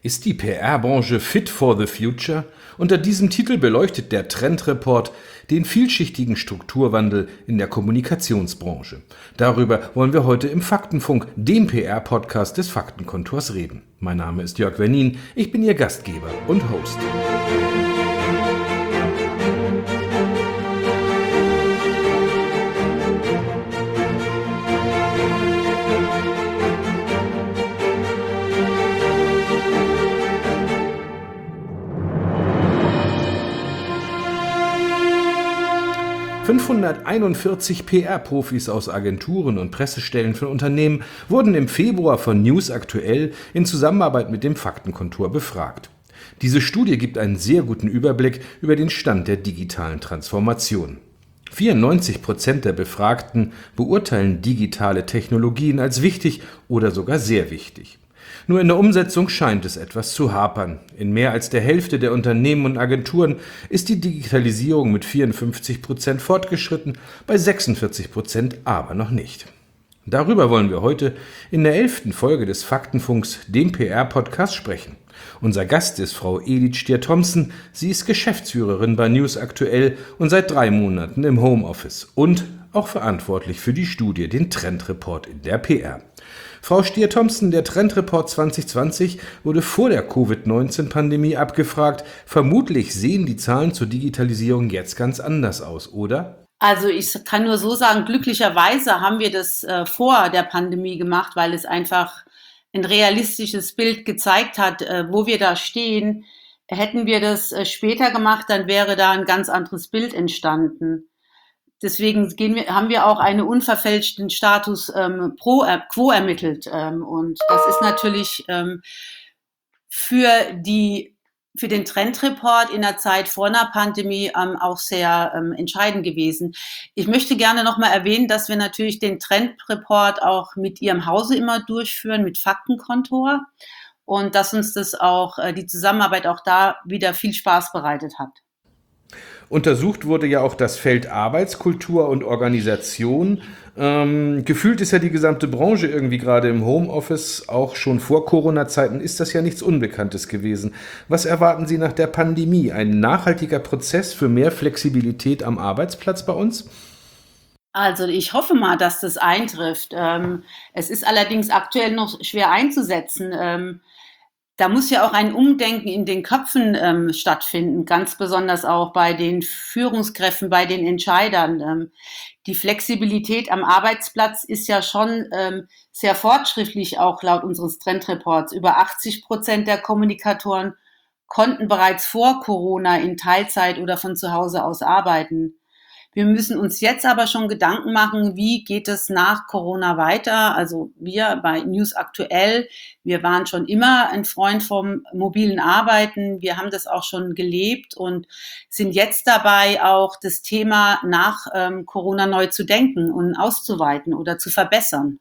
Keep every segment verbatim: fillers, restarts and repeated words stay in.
Ist die P R-Branche fit for the future? Unter diesem Titel beleuchtet der Trendreport den vielschichtigen Strukturwandel in der Kommunikationsbranche. Darüber wollen wir heute im Faktenfunk, dem P R-Podcast des Faktenkontors, reden. Mein Name ist Jörg Wernin, ich bin Ihr Gastgeber und Host. fünfhunderteinundvierzig P R-Profis aus Agenturen und Pressestellen von Unternehmen wurden im Februar von News Aktuell in Zusammenarbeit mit dem Faktenkontor befragt. Diese Studie gibt einen sehr guten Überblick über den Stand der digitalen Transformation. vierundneunzig Prozent der Befragten beurteilen digitale Technologien als wichtig oder sogar sehr wichtig. Nur in der Umsetzung scheint es etwas zu hapern. In mehr als der Hälfte der Unternehmen und Agenturen ist die Digitalisierung mit vierundfünfzig Prozent fortgeschritten, bei sechsundvierzig Prozent aber noch nicht. Darüber wollen wir heute in der elften Folge des Faktenfunks, dem P R-Podcast, sprechen. Unser Gast ist Frau Edith Stier-Thompson. Sie ist Geschäftsführerin bei News Aktuell und seit drei Monaten im Homeoffice und auch verantwortlich für die Studie, den Trendreport in der P R. Frau Stier-Thompson, der Trendreport zwanzig zwanzig wurde vor der Covid neunzehn Pandemie abgefragt. Vermutlich sehen die Zahlen zur Digitalisierung jetzt ganz anders aus, oder? Also ich kann nur so sagen, glücklicherweise haben wir das äh, vor der Pandemie gemacht, weil es einfach ein realistisches Bild gezeigt hat, äh, wo wir da stehen. Hätten wir das äh, später gemacht, dann wäre da ein ganz anderes Bild entstanden. Deswegen gehen wir, haben wir auch einen unverfälschten Status ähm, pro äh, quo ermittelt. Ähm, und das ist natürlich ähm, für die für den Trendreport in der Zeit vor einer Pandemie ähm, auch sehr ähm, entscheidend gewesen. Ich möchte gerne nochmal erwähnen, dass wir natürlich den Trendreport auch mit Ihrem Hause immer durchführen, mit Faktenkontor. Und dass uns das auch, äh, die Zusammenarbeit auch da wieder viel Spaß bereitet hat. Untersucht wurde ja auch das Feld Arbeitskultur und Organisation. Ähm, gefühlt ist ja die gesamte Branche irgendwie gerade im Homeoffice. Auch schon vor Corona-Zeiten ist das ja nichts Unbekanntes gewesen. Was erwarten Sie nach der Pandemie? Ein nachhaltiger Prozess für mehr Flexibilität am Arbeitsplatz bei uns? Also ich hoffe mal, dass das eintrifft. Ähm, es ist allerdings aktuell noch schwer einzusetzen. Ähm, Da muss ja auch ein Umdenken in den Köpfen ähm, stattfinden, ganz besonders auch bei den Führungskräften, bei den Entscheidern. Ähm, die Flexibilität am Arbeitsplatz ist ja schon ähm, sehr fortschrittlich, auch laut unseres Trendreports. Über achtzig Prozent der Kommunikatoren konnten bereits vor Corona in Teilzeit oder von zu Hause aus arbeiten. Wir müssen uns jetzt aber schon Gedanken machen, wie geht es nach Corona weiter? Also wir bei News Aktuell, wir waren schon immer ein Freund vom mobilen Arbeiten. Wir haben das auch schon gelebt und sind jetzt dabei, auch das Thema nach ähm, Corona neu zu denken und auszuweiten oder zu verbessern.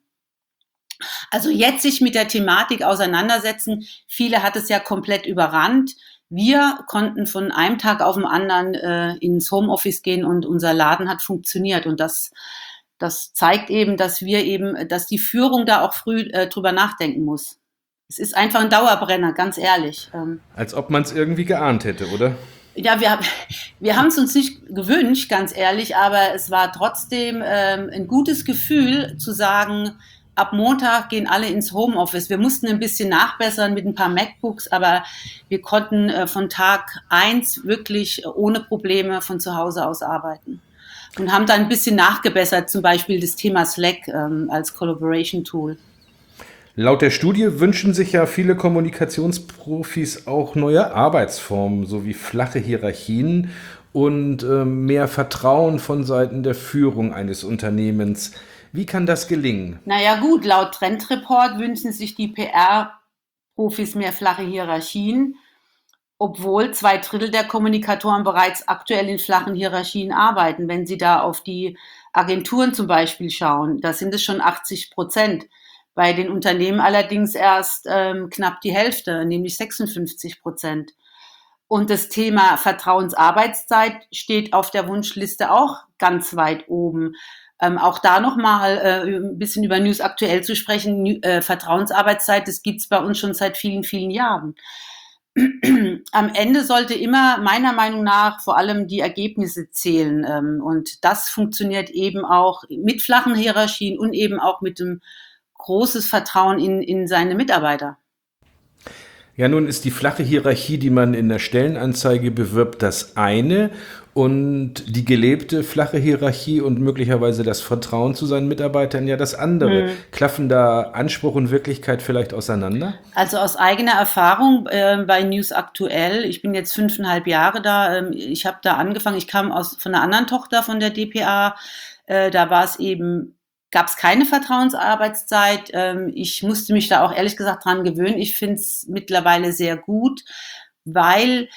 Also jetzt sich mit der Thematik auseinandersetzen. Viele hat es ja komplett überrannt. Wir konnten von einem Tag auf den anderen äh, ins Homeoffice gehen und unser Laden hat funktioniert. Und das, das zeigt eben, dass wir eben, dass die Führung da auch früh äh, drüber nachdenken muss. Es ist einfach ein Dauerbrenner, ganz ehrlich. Ähm, Als ob man es irgendwie geahnt hätte, oder? Ja, wir, wir haben es uns nicht gewünscht, ganz ehrlich, aber es war trotzdem ähm, ein gutes Gefühl zu sagen, ab Montag gehen alle ins Homeoffice. Wir mussten ein bisschen nachbessern mit ein paar MacBooks, aber wir konnten äh, von Tag eins wirklich ohne Probleme von zu Hause aus arbeiten. Und haben dann ein bisschen nachgebessert, zum Beispiel das Thema Slack ähm, als Collaboration-Tool. Laut der Studie wünschen sich ja viele Kommunikationsprofis auch neue Arbeitsformen sowie flache Hierarchien und äh, mehr Vertrauen von Seiten der Führung eines Unternehmens. Wie kann das gelingen? Naja gut, laut Trendreport wünschen sich die P R-Profis mehr flache Hierarchien, obwohl zwei Drittel der Kommunikatoren bereits aktuell in flachen Hierarchien arbeiten. Wenn Sie da auf die Agenturen zum Beispiel schauen, da sind es schon achtzig Prozent. Bei den Unternehmen allerdings erst ähm, knapp die Hälfte, nämlich sechsundfünfzig Prozent. Und das Thema Vertrauensarbeitszeit steht auf der Wunschliste auch ganz weit oben. Ähm, auch da nochmal äh, ein bisschen über News aktuell zu sprechen. Äh, Vertrauensarbeitszeit, das gibt's bei uns schon seit vielen, vielen Jahren. Am Ende sollte immer meiner Meinung nach vor allem die Ergebnisse zählen. Ähm, und das funktioniert eben auch mit flachen Hierarchien und eben auch mit dem großes Vertrauen in, in seine Mitarbeiter. Ja, nun ist die flache Hierarchie, die man in der Stellenanzeige bewirbt, das eine und die gelebte flache Hierarchie und möglicherweise das Vertrauen zu seinen Mitarbeitern ja das andere. Hm. Klaffen da Anspruch und Wirklichkeit vielleicht auseinander? Also aus eigener Erfahrung äh, bei News Aktuell, ich bin jetzt fünfeinhalb Jahre da, ähm, ich habe da angefangen, ich kam aus von einer anderen Tochter von der D P A, äh, da war es eben, gab es keine Vertrauensarbeitszeit. Ähm, ich musste mich da auch ehrlich gesagt dran gewöhnen. Ich finde es mittlerweile sehr gut, weil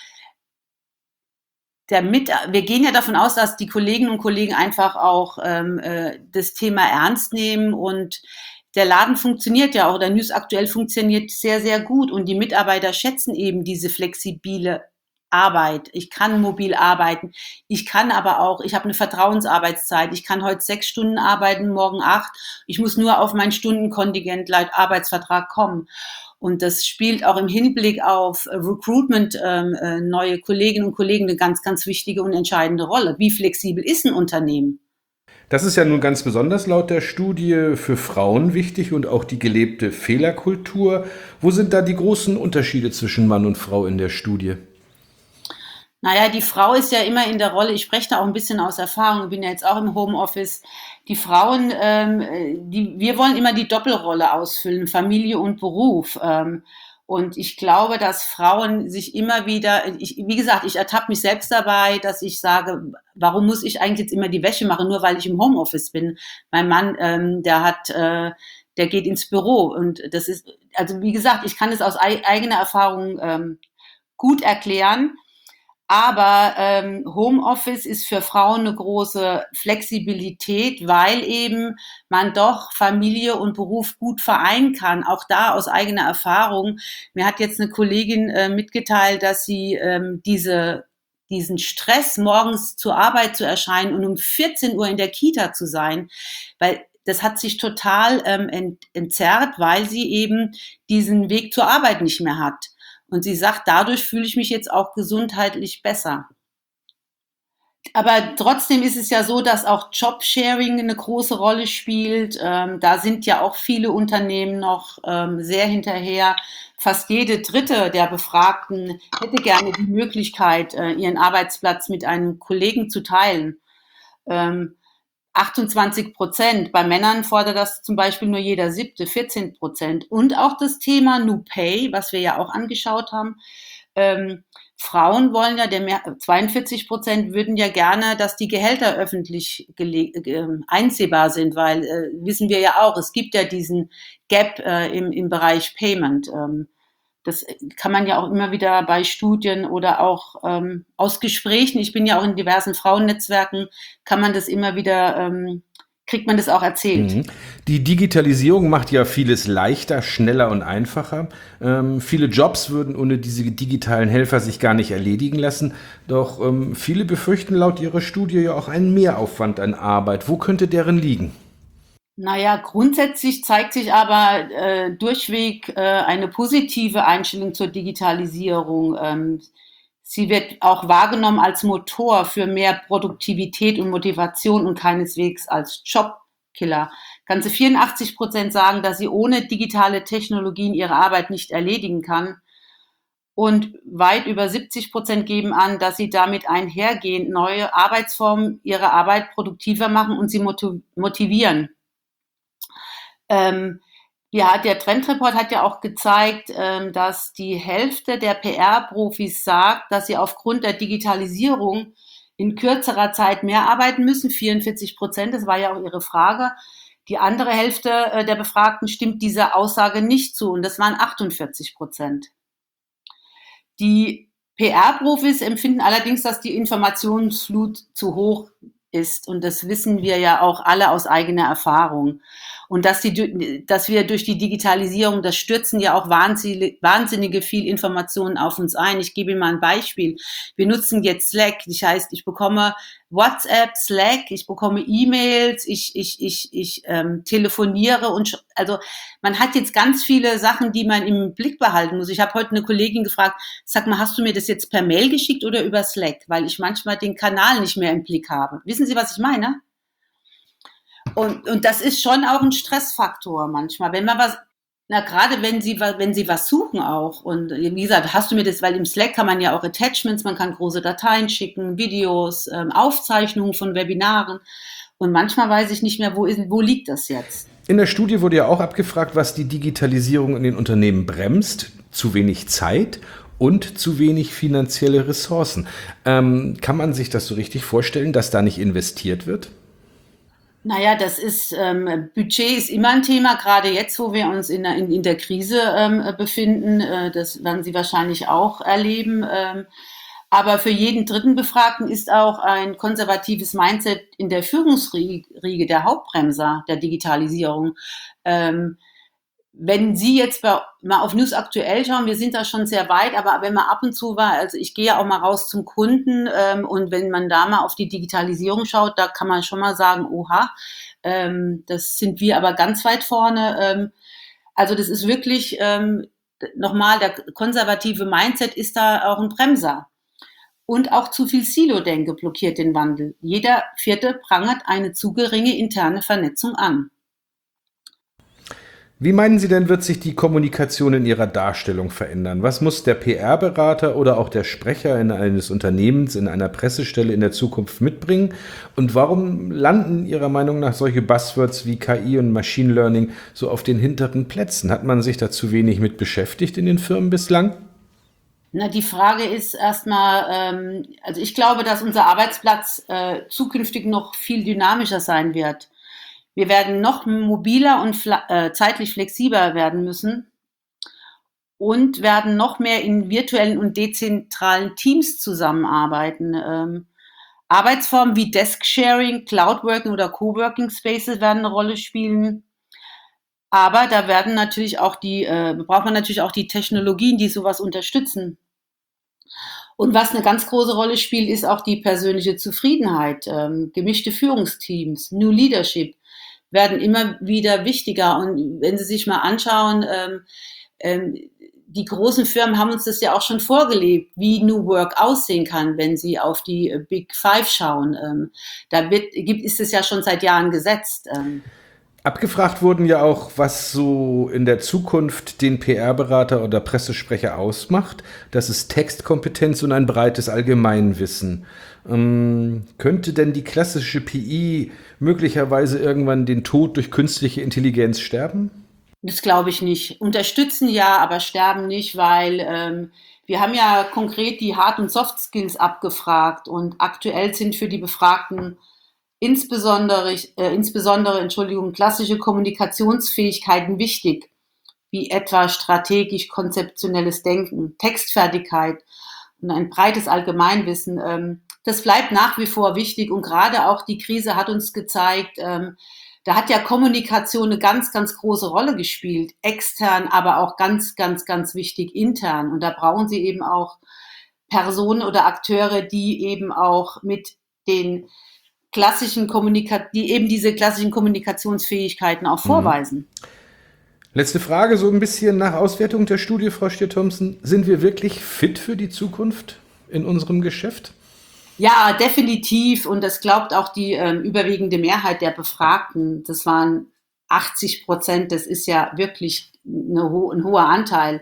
der mit, wir gehen ja davon aus, dass die Kolleginnen und Kollegen einfach auch ähm, äh, das Thema ernst nehmen und der Laden funktioniert ja auch, der News aktuell funktioniert sehr, sehr gut und die Mitarbeiter schätzen eben diese flexible Arbeit. Ich kann mobil arbeiten, ich kann aber auch, ich habe eine Vertrauensarbeitszeit, ich kann heute sechs Stunden arbeiten, morgen acht, ich muss nur auf mein Stundenkontingent laut Arbeitsvertrag kommen. Und das spielt auch im Hinblick auf Recruitment ähm, äh, neue Kolleginnen und Kollegen eine ganz, ganz wichtige und entscheidende Rolle. Wie flexibel ist ein Unternehmen? Das ist ja nun ganz besonders laut der Studie für Frauen wichtig und auch die gelebte Fehlerkultur. Wo sind da die großen Unterschiede zwischen Mann und Frau in der Studie? Naja, die Frau ist ja immer in der Rolle, ich spreche da auch ein bisschen aus Erfahrung, ich bin ja jetzt auch im Homeoffice. Die Frauen, ähm, die, wir wollen immer die Doppelrolle ausfüllen, Familie und Beruf. Ähm, und ich glaube, dass Frauen sich immer wieder, ich, wie gesagt, ich ertappe mich selbst dabei, dass ich sage, warum muss ich eigentlich jetzt immer die Wäsche machen, nur weil ich im Homeoffice bin? Mein Mann, ähm, der hat, äh, der geht ins Büro und das ist, also wie gesagt, ich kann es aus ei- eigener Erfahrung ähm, gut erklären. Aber ähm, Homeoffice ist für Frauen eine große Flexibilität, weil eben man doch Familie und Beruf gut vereinen kann. Auch da aus eigener Erfahrung. Mir hat jetzt eine Kollegin äh, mitgeteilt, dass sie ähm, diese diesen Stress, morgens zur Arbeit zu erscheinen und um vierzehn Uhr in der Kita zu sein, weil das hat sich total ähm, ent, entzerrt, weil sie eben diesen Weg zur Arbeit nicht mehr hat. Und sie sagt, dadurch fühle ich mich jetzt auch gesundheitlich besser. Aber trotzdem ist es ja so, dass auch Jobsharing eine große Rolle spielt. Ähm, da sind ja auch viele Unternehmen noch ähm, sehr hinterher. Fast jede dritte der Befragten hätte gerne die Möglichkeit, äh, ihren Arbeitsplatz mit einem Kollegen zu teilen. Ähm, achtundzwanzig Prozent. Bei Männern fordert das zum Beispiel nur jeder siebte, vierzehn Prozent. Und auch das Thema New Pay, was wir ja auch angeschaut haben. Ähm, Frauen wollen ja, der mehr, zweiundvierzig Prozent würden ja gerne, dass die Gehälter öffentlich gele- äh, einsehbar sind, weil äh, wissen wir ja auch, es gibt ja diesen Gap äh, im, im Bereich Payment. Ähm, das kann man ja auch immer wieder bei Studien oder auch ähm, aus Gesprächen, ich bin ja auch in diversen Frauennetzwerken, kann man das immer wieder, ähm, kriegt man das auch erzählt. Mhm. Die Digitalisierung macht ja vieles leichter, schneller und einfacher. Ähm, viele Jobs würden ohne diese digitalen Helfer sich gar nicht erledigen lassen. Doch ähm, viele befürchten laut ihrer Studie ja auch einen Mehraufwand an Arbeit. Wo könnte deren liegen? Naja, grundsätzlich zeigt sich aber äh, durchweg äh, eine positive Einstellung zur Digitalisierung. Ähm, sie wird auch wahrgenommen als Motor für mehr Produktivität und Motivation und keineswegs als Jobkiller. Ganze vierundachtzig Prozent sagen, dass sie ohne digitale Technologien ihre Arbeit nicht erledigen kann. Und weit über siebzig Prozent geben an, dass sie damit einhergehend neue Arbeitsformen ihre Arbeit produktiver machen und sie motivieren. Ähm, ja, der Trendreport hat ja auch gezeigt, ähm, dass die Hälfte der P R-Profis sagt, dass sie aufgrund der Digitalisierung in kürzerer Zeit mehr arbeiten müssen. vierundvierzig Prozent, das war ja auch Ihre Frage. Die andere Hälfte äh, der Befragten stimmt dieser Aussage nicht zu und das waren achtundvierzig Prozent. Die P R-Profis empfinden allerdings, dass die Informationsflut zu hoch ist und das wissen wir ja auch alle aus eigener Erfahrung. Und dass, die, dass wir durch die Digitalisierung, das stürzen ja auch wahnsinnige, wahnsinnige viel Informationen auf uns ein. Ich gebe Ihnen mal ein Beispiel. Wir nutzen jetzt Slack. Das heißt, ich bekomme WhatsApp, Slack, ich bekomme E-Mails, ich, ich, ich, ich ähm, telefoniere und sch- also man hat jetzt ganz viele Sachen, die man im Blick behalten muss. Ich habe heute eine Kollegin gefragt, sag mal, hast du mir das jetzt per Mail geschickt oder über Slack? Weil ich manchmal den Kanal nicht mehr im Blick habe. Wissen Sie, was ich meine? Und, und das ist schon auch ein Stressfaktor manchmal, wenn man was, na gerade wenn Sie, wa- wenn Sie was suchen auch. Und wie gesagt, hast du mir das, weil im Slack kann man ja auch Attachments, man kann große Dateien schicken, Videos, ähm, Aufzeichnungen von Webinaren. Und manchmal weiß ich nicht mehr, wo ist, wo liegt das jetzt? In der Studie wurde ja auch abgefragt, was die Digitalisierung in den Unternehmen bremst. Zu wenig Zeit und zu wenig finanzielle Ressourcen. Ähm, kann man sich das so richtig vorstellen, dass da nicht investiert wird? Naja, das ist, ähm, Budget ist immer ein Thema, gerade jetzt, wo wir uns in der, in, in der Krise ähm, befinden. Äh, das werden Sie wahrscheinlich auch erleben. Ähm, aber für jeden dritten Befragten ist auch ein konservatives Mindset in der Führungsriege der Hauptbremser der Digitalisierung. Ähm, Wenn Sie jetzt bei, mal auf News aktuell schauen, wir sind da schon sehr weit, aber wenn man ab und zu war, also ich gehe ja auch mal raus zum Kunden ähm, und wenn man da mal auf die Digitalisierung schaut, da kann man schon mal sagen, oha, ähm, das sind wir aber ganz weit vorne. Ähm, also das ist wirklich, ähm, nochmal, der konservative Mindset ist da auch ein Bremser. Und auch zu viel Silo-Denke blockiert den Wandel. Jeder Vierte prangert eine zu geringe interne Vernetzung an. Wie meinen Sie denn, wird sich die Kommunikation in Ihrer Darstellung verändern? Was muss der P R-Berater oder auch der Sprecher in eines Unternehmens, in einer Pressestelle in der Zukunft mitbringen? Und warum landen Ihrer Meinung nach solche Buzzwords wie K I und Machine Learning so auf den hinteren Plätzen? Hat man sich da zu wenig mit beschäftigt in den Firmen bislang? Na, die Frage ist erstmal, ähm, also ich glaube, dass unser Arbeitsplatz äh, zukünftig noch viel dynamischer sein wird. Wir werden noch mobiler und fla- äh, zeitlich flexibler werden müssen und werden noch mehr in virtuellen und dezentralen Teams zusammenarbeiten. Ähm, Arbeitsformen wie Desk-Sharing, Cloud-Working oder Coworking Spaces werden eine Rolle spielen. Aber da werden natürlich auch die, äh, braucht man natürlich auch die Technologien, die sowas unterstützen. Und was eine ganz große Rolle spielt, ist auch die persönliche Zufriedenheit. Ähm, gemischte Führungsteams, New Leadership werden immer wieder wichtiger. Und wenn Sie sich mal anschauen, ähm, ähm, die großen Firmen haben uns das ja auch schon vorgelebt, wie New Work aussehen kann, wenn Sie auf die äh, Big Five schauen. Ähm, da wird, gibt, ist es ja schon seit Jahren gesetzt. Ähm, Abgefragt wurden ja auch, was so in der Zukunft den P R-Berater oder Pressesprecher ausmacht. Das ist Textkompetenz und ein breites Allgemeinwissen. Ähm, könnte denn die klassische P I möglicherweise irgendwann den Tod durch künstliche Intelligenz sterben? Das glaube ich nicht. Unterstützen ja, aber sterben nicht, weil ähm, wir haben ja konkret die Hard- und Soft-Skills abgefragt und aktuell sind für die Befragten insbesondere, äh, insbesondere, Entschuldigung, klassische Kommunikationsfähigkeiten wichtig, wie etwa strategisch-konzeptionelles Denken, Textfertigkeit und ein breites Allgemeinwissen. Ähm, das bleibt nach wie vor wichtig und gerade auch die Krise hat uns gezeigt, ähm, da hat ja Kommunikation eine ganz, ganz große Rolle gespielt, extern, aber auch ganz, ganz, ganz wichtig intern. Und da brauchen Sie eben auch Personen oder Akteure, die eben auch mit den klassischen Kommunika die eben diese klassischen Kommunikationsfähigkeiten auch Mhm. vorweisen. Letzte Frage, so ein bisschen nach Auswertung der Studie, Frau Stier-Thompson. Sind wir wirklich fit für die Zukunft in unserem Geschäft? Ja, definitiv. Und das glaubt auch die ähm, überwiegende Mehrheit der Befragten. Das waren achtzig Prozent. Das ist ja wirklich eine ho ein hoher Anteil.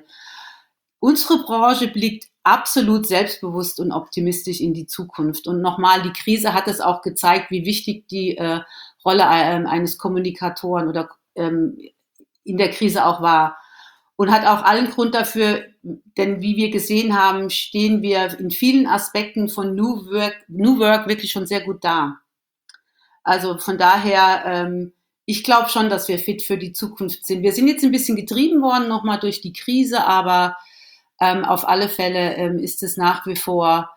Unsere Branche blickt absolut selbstbewusst und optimistisch in die Zukunft. Und nochmal, die Krise hat es auch gezeigt, wie wichtig die äh, Rolle äh, eines Kommunikatoren oder ähm, in der Krise auch war. Und hat auch allen Grund dafür, denn wie wir gesehen haben, stehen wir in vielen Aspekten von New Work, New Work wirklich schon sehr gut da. Also von daher, ähm, ich glaube schon, dass wir fit für die Zukunft sind. Wir sind jetzt ein bisschen getrieben worden nochmal durch die Krise, aber ähm, auf alle Fälle ähm, ist es nach wie vor,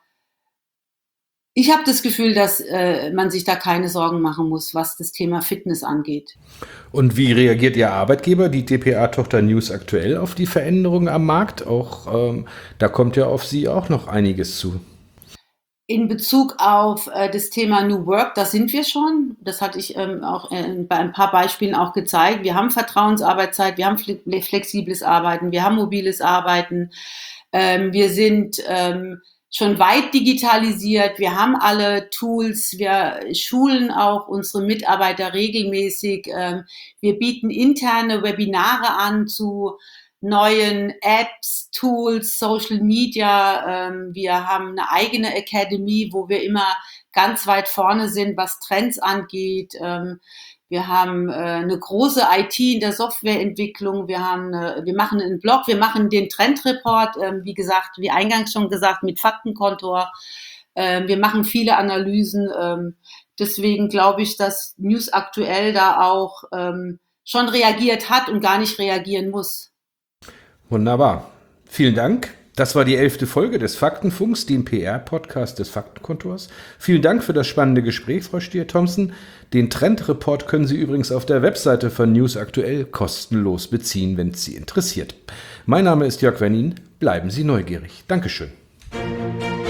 ich habe das Gefühl, dass äh, man sich da keine Sorgen machen muss, was das Thema Fitness angeht. Und wie reagiert Ihr Arbeitgeber, die D P A-Tochter News aktuell, auf die Veränderungen am Markt? Auch ähm, da kommt ja auf Sie auch noch einiges zu. In Bezug auf äh, das Thema New Work, da sind wir schon. Das hatte ich ähm, auch äh, bei ein paar Beispielen auch gezeigt. Wir haben Vertrauensarbeitszeit, wir haben fle flexibles Arbeiten, wir haben mobiles Arbeiten. Ähm, wir sind ähm, schon weit digitalisiert. Wir haben alle Tools. Wir schulen auch unsere Mitarbeiter regelmäßig. Ähm, wir bieten interne Webinare an zu neuen Apps, Tools, Social Media. Ähm, wir haben eine eigene Academy, wo wir immer ganz weit vorne sind, was Trends angeht. Ähm, wir haben äh, eine große I T in der Softwareentwicklung. Wir haben, äh, wir machen einen Blog, wir machen den Trendreport, äh, wie gesagt, wie eingangs schon gesagt, mit Faktenkontor. Äh, wir machen viele Analysen. Ähm, deswegen glaube ich, dass News Aktuell da auch ähm, schon reagiert hat und gar nicht reagieren muss. Wunderbar. Vielen Dank. Das war die elfte Folge des Faktenfunks, dem P R-Podcast des Faktenkontors. Vielen Dank für das spannende Gespräch, Frau Stier-Thompson. Den Trendreport können Sie übrigens auf der Webseite von News Aktuell kostenlos beziehen, wenn es Sie interessiert. Mein Name ist Jörg Wernin. Bleiben Sie neugierig. Dankeschön.